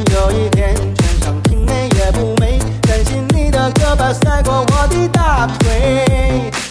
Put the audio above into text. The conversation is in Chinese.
有一天穿上挺美也不美，担心你的胳膊塞过我的大腿。